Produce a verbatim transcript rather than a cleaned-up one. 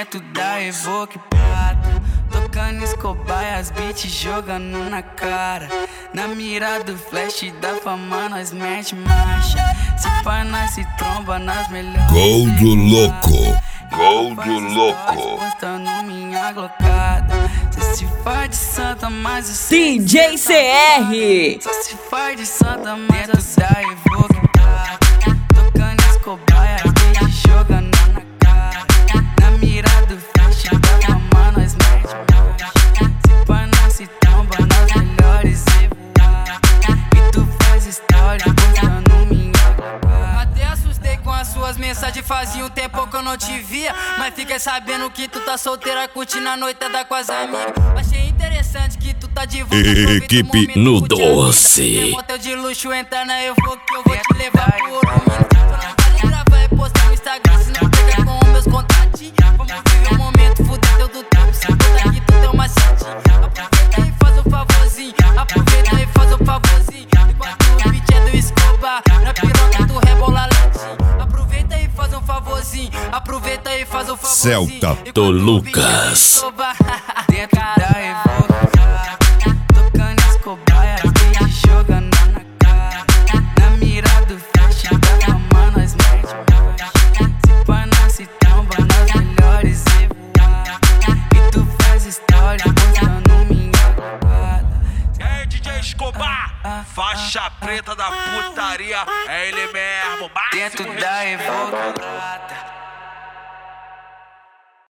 Dentro da Evoque Prata, tocando Escobar e as beats jogando na cara. Na mira do flash da fama nós mete marcha. Se pá nós se tromba nas melhores. Gol do louco, gol do louco. Postando minha glocada. Cê se faz de santa, mas eu sei D J C R. só se faz de santa, mas dentro da Evoque Prata, tocando Escobar e as beats jogando na cara. Na mira do flash da fama nós mete marcha. Se pá nós se tromba nas melhores e voar. E tu faz história postando minha glocada. Até assustei com as suas mensagens, fazia um tempo que eu não te via. Mas fiquei sabendo que tu tá solteira, curtindo a noitada com as amigas. Achei interessante que tu tá de volta. Equipe no doce. Motel de luxo, entra na Evoque que eu vou te levar por um minuto. Só não vale gravar e postar no Instagram, se não pega com meus contatinhos. Vamos viver o momento, fuder teu do tempo. Se conta que tu tem uma setinha. Aproveita e faz um favorzinho. Aproveita e faz um favorzinho. Enquanto o beat é do Escobar, na piroca tu rebola lentinho. Aproveita e faz um favorzinho. Aproveita e faz um favorzinho. Celta do Lucas. Dentro da Evoque Prata, tocando Escobar e as beats jogando na cara. Na mira do flash da fama nós mete marcha. Se pá nós se tromba nas melhores e voar. E tu faz história postando minha glocada. E aí, D J Escobar, faixa preta da putaria, é ele mesmo, Dentro da Evoque Prata,